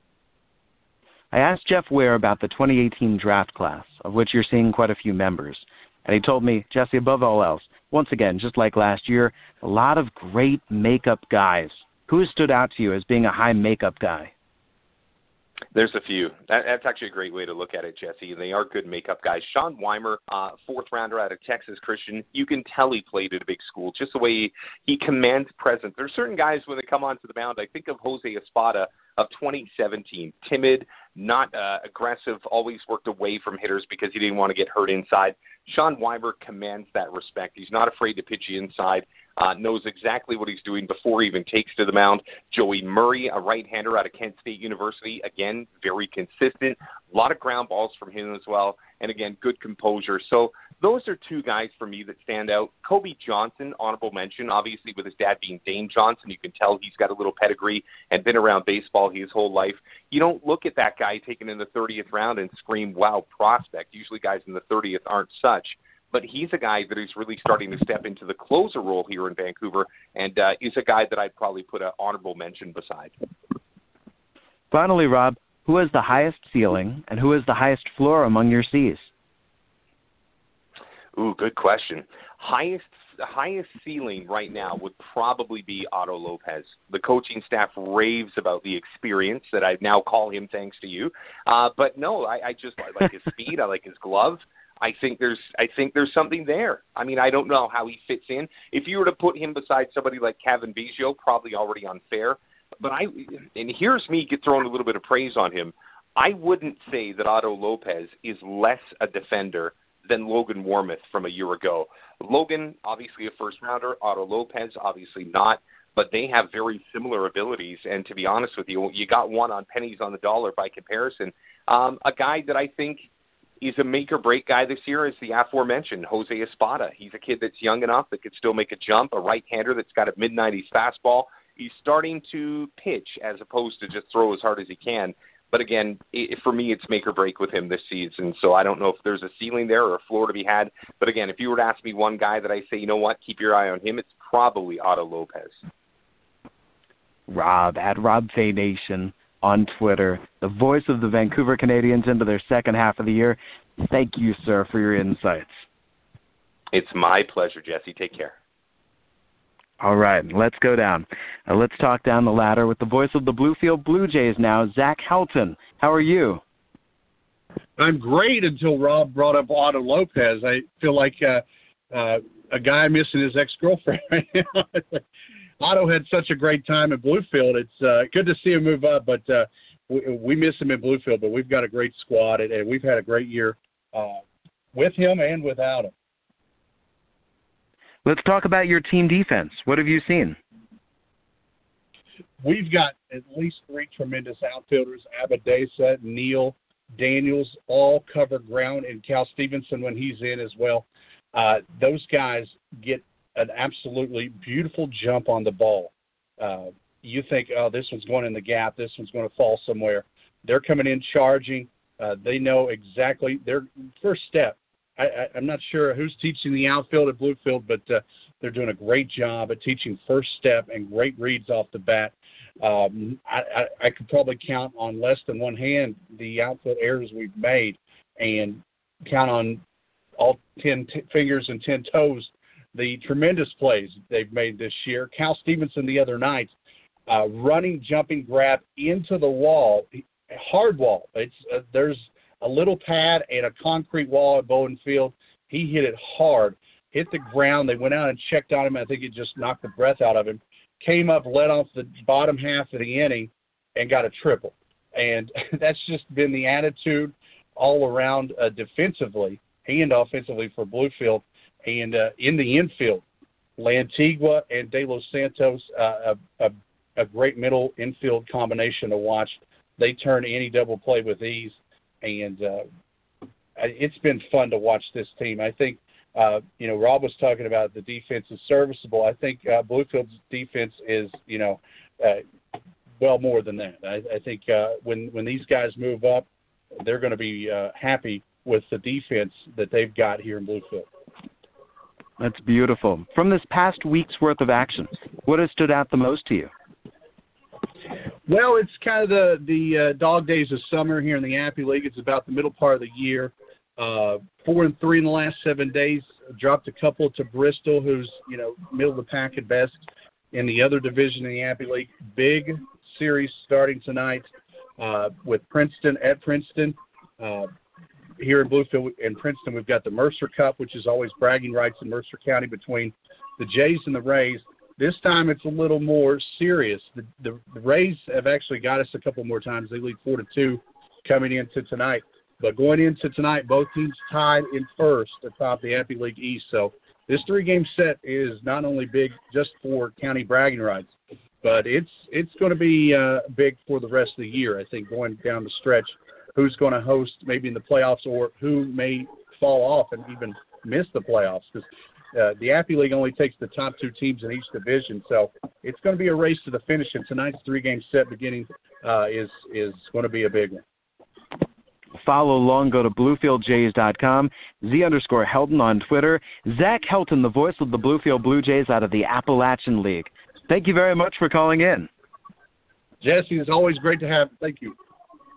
I asked Jeff Ware about the 2018 draft class, of which you're seeing quite a few members. And he told me, Jesse, above all else, once again, just like last year, a lot of great makeup guys. Who has stood out to you as being a high makeup guy? There's a few. That's actually a great way to look at it, Jesse. They are good makeup guys. Sean Weimer, 4th rounder out of Texas Christian. You can tell he played at a big school, just the way he commands presence. There's certain guys when they come onto the mound. I think of Jose Espada of 2017. Timid, not aggressive, always worked away from hitters because he didn't want to get hurt inside. Sean Weimer commands that respect. He's not afraid to pitch you inside. Knows exactly what he's doing before he even takes to the mound. Joey Murray, a right-hander out of Kent State University, again, very consistent. A lot of ground balls from him as well. And again, good composure. So those are 2 guys for me that stand out. Kobe Johnson, honorable mention, obviously with his dad being Dane Johnson. You can tell he's got a little pedigree and been around baseball his whole life. You don't look at that guy taken in the 30th round and scream, wow, prospect. Usually guys in the 30th aren't such. But he's a guy that is really starting to step into the closer role here in Vancouver, and is a guy that I'd probably put an honorable mention beside. Finally, Rob, who has the highest ceiling and who has the highest floor among your Cs? Ooh, good question. The highest ceiling right now would probably be Otto Lopez. The coaching staff raves about the experience that I now call him thanks to you. But no, I just I like his speed. I like his glove. I think there's something there. I mean, I don't know how he fits in. If you were to put him beside somebody like Kevin Biggio, probably already unfair. But and here's me throwing a little bit of praise on him. I wouldn't say that Otto Lopez is less a defender than Logan Warmoth from a year ago. Logan, obviously a first-rounder. Otto Lopez, obviously not. But they have very similar abilities. And to be honest with you, you got one on pennies on the dollar by comparison. A guy that I think is a make-or-break guy this year is the aforementioned Jose Espada. He's a kid that's young enough that could still make a jump, a right-hander that's got a mid-90s fastball. He's starting to pitch as opposed to just throw as hard as he can. But again, for me, it's make or break with him this season. So I don't know if there's a ceiling there or a floor to be had. But again, if you were to ask me one guy that I say, you know what, keep your eye on him, it's probably Otto Lopez. Rob, at RobFayNation on Twitter, the voice of the Vancouver Canadians into their second half of the year. Thank you, sir, for your insights. It's my pleasure, Jesse. Take care. All right, let's go down. Let's talk down the ladder with the voice of the Bluefield Blue Jays now, Zach Helton. How are you? I'm great until Rob brought up Otto Lopez. I feel like a guy missing his ex-girlfriend right now. Otto had such a great time at Bluefield. It's good to see him move up, but we miss him in Bluefield. But we've got a great squad, and we've had a great year with him and without him. Let's talk about your team defense. What have you seen? We've got at least three tremendous outfielders, Abadesa, Neal, Daniels, all cover ground, and Cal Stevenson when he's in as well. Those guys get an absolutely beautiful jump on the ball. You think, oh, this one's going in the gap, this one's going to fall somewhere. They're coming in charging. They know exactly their first step. I'm not sure who's teaching the outfield at Bluefield, but they're doing a great job at teaching first step and great reads off the bat. I could probably count on less than one hand the outfield errors we've made and count on all 10 fingers and 10 toes the tremendous plays they've made this year. Cal Stevenson the other night, running, jumping, grab into the wall, hard wall. There's a little pad and a concrete wall at Bowden Field. He hit it hard, hit the ground. They went out and checked on him. I think it just knocked the breath out of him. Came up, led off the bottom half of the inning, and got a triple. And that's just been the attitude all around defensively and offensively for Bluefield. And in the infield, Lantigua and De Los Santos, a great middle infield combination to watch. They turn any double play with ease. And it's been fun to watch this team. I think, Rob was talking about the defense is serviceable. I think Bluefield's defense is, well more than that. I think when these guys move up, they're going to be happy with the defense that they've got here in Bluefield. That's beautiful. From this past week's worth of action, what has stood out the most to you? Well, it's kind of the dog days of summer here in the Appy League. It's about the middle part of the year. 4-3 in the last 7 days. Dropped a couple to Bristol, who's middle of the pack at best in the other division in the Appy League. Big series starting tonight with Princeton at Princeton. Here in Bluefield and Princeton, we've got the Mercer Cup, which is always bragging rights in Mercer County between the Jays and the Rays. This time it's a little more serious. The Rays have actually got us a couple more times. They lead 4-2 coming into tonight. But going into tonight, both teams tied in first atop the Appy League East. So this 3-game set is not only big just for county bragging rights, but it's going to be big for the rest of the year. I think going down the stretch, who's going to host maybe in the playoffs or who may fall off and even miss the playoffs, because the Appy League only takes the top 2 teams in each division. So it's going to be a race to the finish, and tonight's 3-game set beginning is going to be a big one. Follow along, go to BluefieldJays.com, Z_Helton on Twitter. Zach Helton, the voice of the Bluefield Blue Jays out of the Appalachian League. Thank you very much for calling in. Jesse, it's always great to have. Thank you.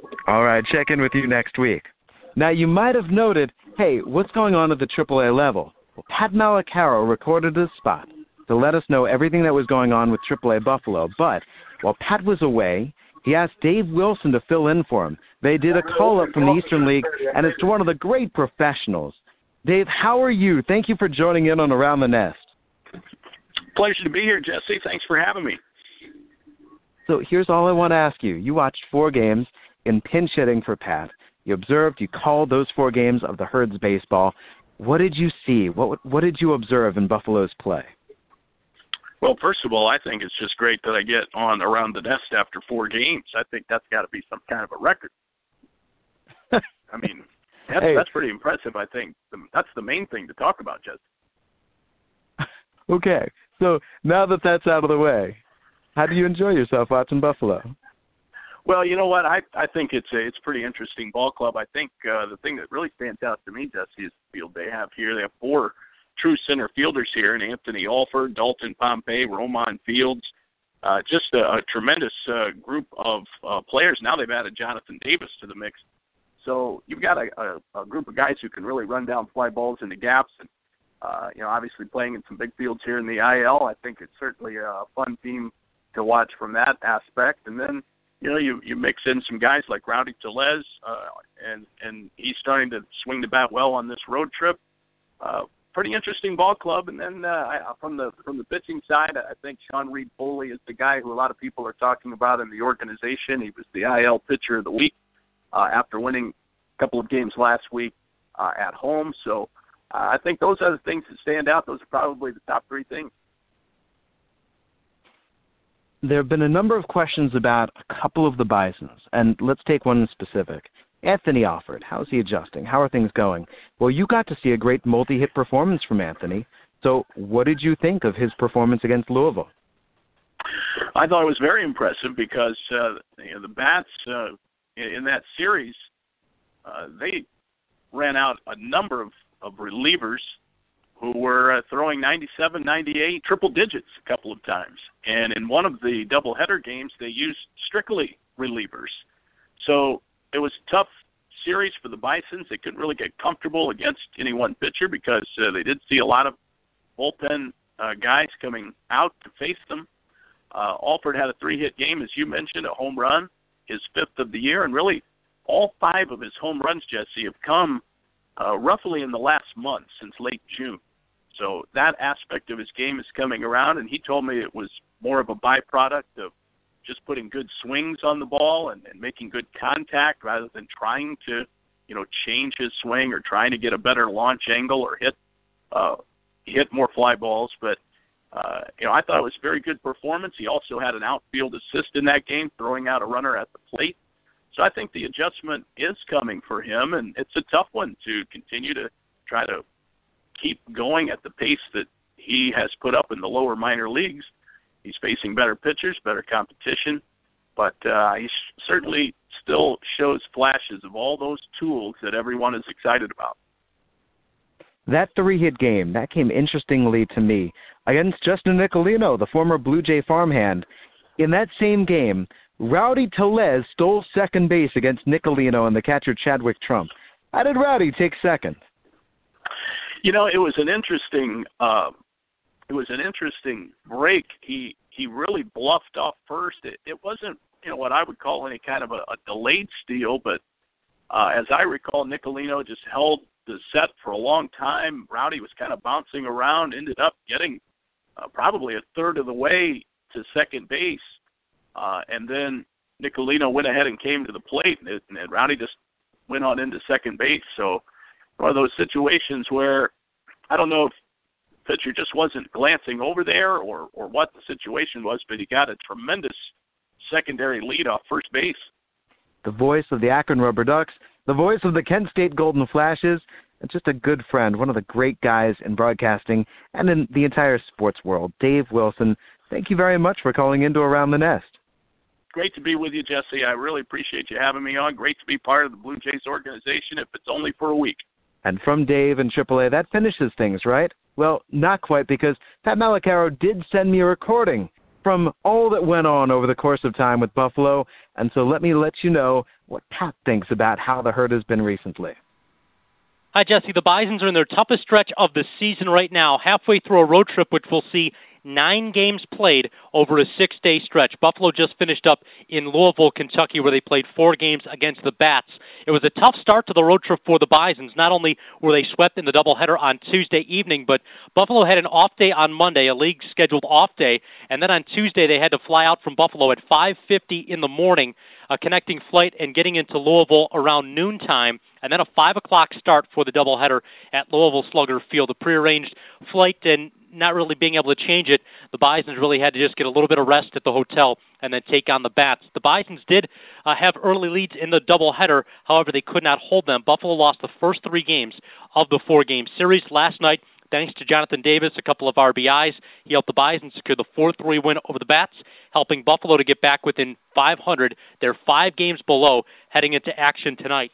All right, check in with you next week. Now, you might have noted, hey, what's going on at the AAA level? Well, Pat Malacaro recorded his spot to let us know everything that was going on with AAA Buffalo. But while Pat was away, he asked Dave Wilson to fill in for him. They did a call-up from the Eastern League, and it's to one of the great professionals. Dave, how are you? Thank you for joining in on Around the Nest. Pleasure to be here, Jesse. Thanks for having me. So here's all I want to ask you. You watched 4 games in pinch hitting for Pat. You observed, you called those 4 games of the Herds baseball. What did you see? What did you observe in Buffalo's play? Well, first of all, I think it's just great that I get on Around the Nest after 4 games. I think that's got to be some kind of a record. I mean, that's pretty impressive, I think. That's the main thing to talk about, Jesse. Okay, so now that that's out of the way, how do you enjoy yourself watching Buffalo? Well, you know what? I think it's a pretty interesting ball club. I think the thing that really stands out to me, Jesse, is the field they have here. They have 4 true center fielders here, and Anthony Alford, Dalton Pompey, Roman Fields, just a tremendous group of players. Now they've added Jonathan Davis to the mix. So you've got a group of guys who can really run down fly balls into gaps. And, obviously playing in some big fields here in the IL, I think it's certainly a fun team to watch from that aspect. And then, you mix in some guys like Rowdy Tellez, and he's starting to swing the bat well on this road trip. Pretty interesting ball club. And then from the pitching side, I think Sean Reed Foley is the guy who a lot of people are talking about in the organization. He was the IL pitcher of the week after winning a couple of games last week at home. So I think those are the things that stand out. Those are probably the top 3 things. There have been a number of questions about a couple of the Bisons, and let's take one in specific. Anthony Alford, how's he adjusting? How are things going? Well, you got to see a great multi-hit performance from Anthony. So what did you think of his performance against Louisville? I thought it was very impressive because the bats in that series, they ran out a number of relievers who were throwing 97, 98, triple digits a couple of times. And in one of the doubleheader games, they used strictly relievers. So it was a tough series for the Bisons. They couldn't really get comfortable against any one pitcher because they did see a lot of bullpen guys coming out to face them. Alford had a 3-hit game, as you mentioned, a home run, his 5th of the year, and really all 5 of his home runs, Jesse, have come roughly in the last month, since late June. So that aspect of his game is coming around, and he told me it was more of a byproduct of just putting good swings on the ball and making good contact rather than trying to, change his swing or trying to get a better launch angle or hit more fly balls. But, I thought it was a very good performance. He also had an outfield assist in that game, throwing out a runner at the plate. So I think the adjustment is coming for him, and it's a tough one to continue to try to keep going at the pace that he has put up in the lower minor leagues. He's facing better pitchers, better competition, but he certainly still shows flashes of all those tools that everyone is excited about. That 3-hit game, that came interestingly to me against Justin Nicolino, the former Blue Jay farmhand. In that same game, Rowdy Tellez stole second base against Nicolino and the catcher Chadwick Trump. How did Rowdy take second? It was an interesting break. He really bluffed off first. It wasn't what I would call any kind of a delayed steal, but as I recall, Nicolino just held the set for a long time. Rowdy was kind of bouncing around, ended up getting probably a third of the way to second base, and then Nicolino went ahead and came to the plate, and Rowdy just went on into second base. So one of those situations where I don't know if the pitcher just wasn't glancing over there or what the situation was, but he got a tremendous secondary lead off first base. The voice of the Akron Rubber Ducks, the voice of the Kent State Golden Flashes, and just a good friend, one of the great guys in broadcasting and in the entire sports world, Dave Wilson. Thank you very much for calling into Around the Nest. Great to be with you, Jesse. I really appreciate you having me on. Great to be part of the Blue Jays organization, if it's only for a week. And from Dave and AAA, that finishes things, right? Well, not quite, because Pat Malacaro did send me a recording from all that went on over the course of time with Buffalo, and so let me let you know what Pat thinks about how the herd has been recently. Hi, Jesse. The Bisons are in their toughest stretch of the season right now, halfway through a road trip which will see 9 games played over a 6-day stretch. Buffalo just finished up in Louisville, Kentucky, where they played 4 games against the Bats. It was a tough start to the road trip for the Bisons. Not only were they swept in the doubleheader on Tuesday evening, but Buffalo had an off day on Monday, a league-scheduled off day, and then on Tuesday they had to fly out from Buffalo at 5:50 in the morning, a connecting flight, and getting into Louisville around noontime, and then a 5 o'clock start for the doubleheader at Louisville Slugger Field. A prearranged flight, and not really being able to change it, the Bisons really had to just get a little bit of rest at the hotel and then take on the Bats. The Bisons did have early leads in the doubleheader. However, they could not hold them. Buffalo lost the first 3 games of the 4-game series last night. Thanks to Jonathan Davis, a couple of RBIs, he helped the Bisons secure the 4-3 win over the Bats, helping Buffalo to get back within 500. They're 5 games below heading into action tonight.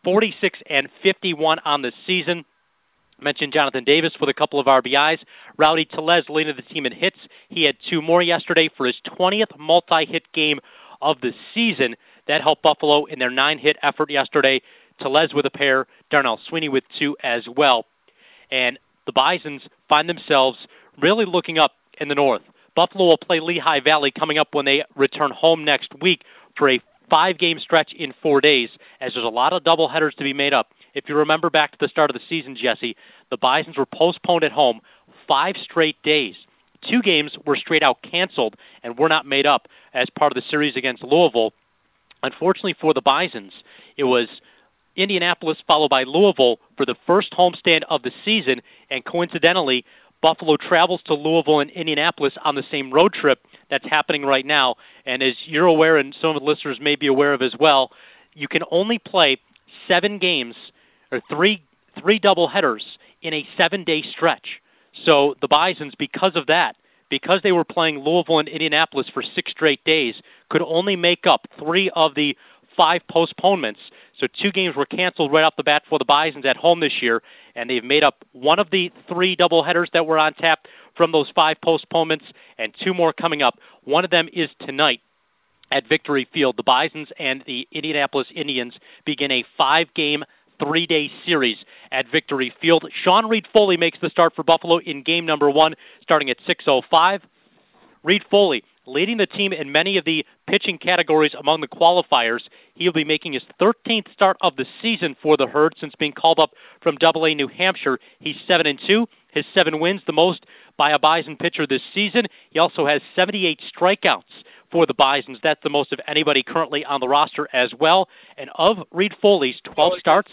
46-51 on the season. Mentioned Jonathan Davis with a couple of RBIs. Rowdy Tellez leading the team in hits. He had 2 more yesterday for his 20th multi-hit game of the season. That helped Buffalo in their 9-hit effort yesterday. Tellez with a pair, Darnell Sweeney with 2 as well. And the Bisons find themselves really looking up in the north. Buffalo will play Lehigh Valley coming up when they return home next week for a 5-game stretch in 4 days, as there's a lot of doubleheaders to be made up. If you remember back to the start of the season, Jesse, the Bisons were postponed at home 5 straight days. 2 games were straight out canceled and were not made up as part of the series against Louisville. Unfortunately for the Bisons, it was Indianapolis followed by Louisville for the first homestand of the season, and coincidentally, Buffalo travels to Louisville and Indianapolis on the same road trip that's happening right now. And as you're aware, and some of the listeners may be aware of as well, you can only play 7 games or three doubleheaders in a 7-day stretch. So the Bisons, because of that, because they were playing Louisville and Indianapolis for 6 straight days, could only make up 3 of the 5 postponements. So 2 games were canceled right off the bat for the Bisons at home this year, and they've made up 1 of the 3 doubleheaders that were on tap from those 5 postponements, and 2 more coming up. One of them is tonight at Victory Field. The Bisons and the Indianapolis Indians begin a 5-game, 3-day series at Victory Field. Sean Reed-Foley makes the start for Buffalo in game number 1, starting at 6:05. Reed-Foley leading the team in many of the pitching categories among the qualifiers. He'll be making his 13th start of the season for the Herd since being called up from AA New Hampshire. He's 7-2. His 7 wins, the most by a Bison pitcher this season. He also has 78 strikeouts for the Bisons. That's the most of anybody currently on the roster as well. And of Reed-Foley's 12 starts,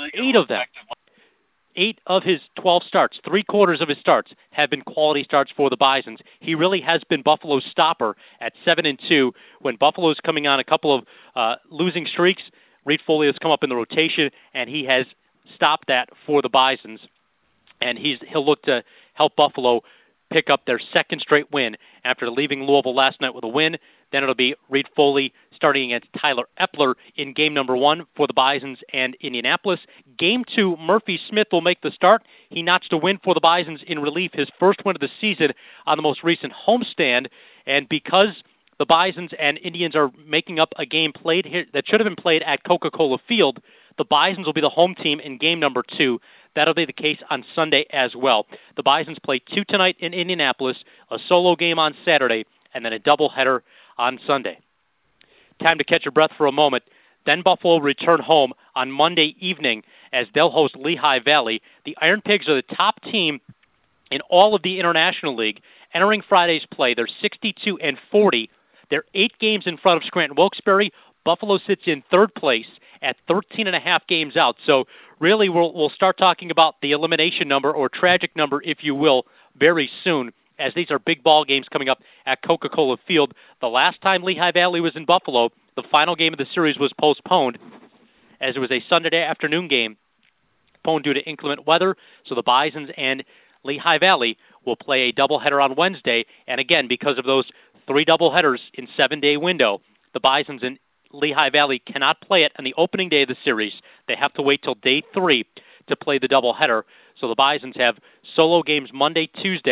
8 of his 12 starts, 3/4 of his starts, have been quality starts for the Bisons. He really has been Buffalo's stopper at 7-2. When Buffalo's coming on a couple of losing streaks, Reed-Foley has come up in the rotation, and he has stopped that for the Bisons. And he'll look to help Buffalo pick up their 2nd straight win after leaving Louisville last night with a win. Then it'll be Reed-Foley starting against Tyler Epler in game number 1 for the Bisons and Indianapolis. Game 2, Murphy Smith will make the start. He notched a win for the Bisons in relief, his first win of the season on the most recent homestand. And because the Bisons and Indians are making up a game played here that should have been played at Coca-Cola Field, the Bisons will be the home team in game number 2. That'll be the case on Sunday as well. The Bisons play 2 tonight in Indianapolis, a solo game on Saturday, and then a doubleheader on Sunday. Time to catch your breath for a moment. Then Buffalo return home on Monday evening as they'll host Lehigh Valley. The Iron Pigs are the top team in all of the International League. Entering Friday's play, they're 62-40. They're 8 games in front of Scranton Wilkes-Barre. Buffalo sits in 3rd place at 13.5 games out. So really we'll start talking about the elimination number, or tragic number, if you will, very soon, as these are big ball games coming up at Coca-Cola Field. The last time Lehigh Valley was in Buffalo, the final game of the series was postponed, as it was a Sunday afternoon game, postponed due to inclement weather. So the Bisons and Lehigh Valley will play a doubleheader on Wednesday. And again, because of those 3 doubleheaders in 7-day window, the Bisons and Lehigh Valley cannot play it on the opening day of the series. They have to wait till day 3 to play the doubleheader. So the Bisons have solo games Monday, Tuesday,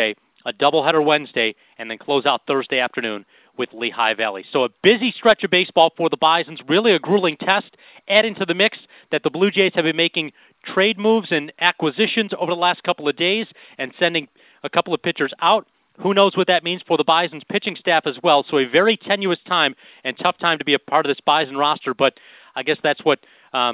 a doubleheader Wednesday, and then close out Thursday afternoon with Lehigh Valley. So a busy stretch of baseball for the Bisons, really a grueling test. Add into the mix that the Blue Jays have been making trade moves and acquisitions over the last couple of days and sending a couple of pitchers out. Who knows what that means for the Bison's pitching staff as well. So a very tenuous time and tough time to be a part of this Bison roster, but I guess that's what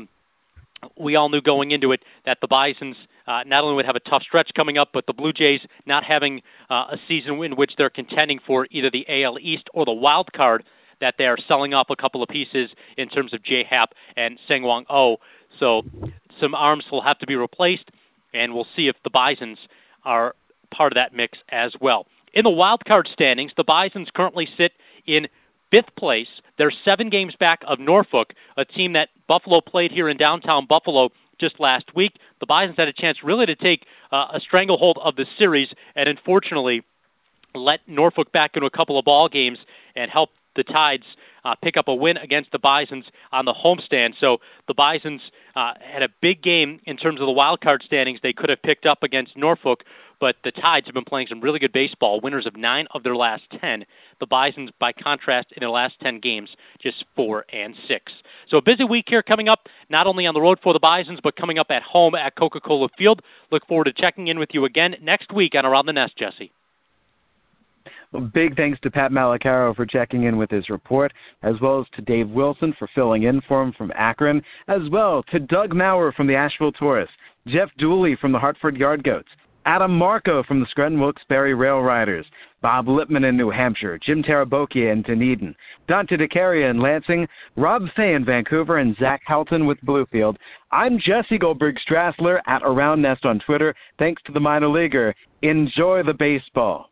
we all knew going into it, that the Bisons not only would have a tough stretch coming up, but the Blue Jays not having a season in which they're contending for either the AL East or the wild card, that they are selling off a couple of pieces in terms of J-Happ and Sang-Won Oh. So some arms will have to be replaced, and we'll see if the Bisons are part of that mix as well. In the wild card standings, the Bisons currently sit in 5th place. They're 7 games back of Norfolk, a team that Buffalo played here in downtown Buffalo just last week. The Bisons had a chance really to take a stranglehold of the series and unfortunately let Norfolk back into a couple of ball games and help the Tides pick up a win against the Bisons on the homestand. So the Bisons had a big game in terms of the wild card standings they could have picked up against Norfolk, but the Tides have been playing some really good baseball, winners of 9 of their last 10. The Bisons, by contrast, in their last 10 games, just 4-6. So a busy week here coming up, not only on the road for the Bisons, but coming up at home at Coca-Cola Field. Look forward to checking in with you again next week on Around the Nest, Jesse. Well, big thanks to Pat Malacaro for checking in with his report, as well as to Dave Wilson for filling in for him from Akron, as well to Doug Maurer from the Asheville Taurus, Jeff Dooley from the Hartford Yard Goats, Adam Marco from the Scranton Wilkes-Barre Rail Riders, Bob Lippman in New Hampshire, Jim Tarabokia in Dunedin, Dante DeCaria in Lansing, Rob Fay in Vancouver, and Zach Helton with Bluefield. I'm Jesse Goldberg-Strassler at Around Nest on Twitter. Thanks to the minor leaguer. Enjoy the baseball.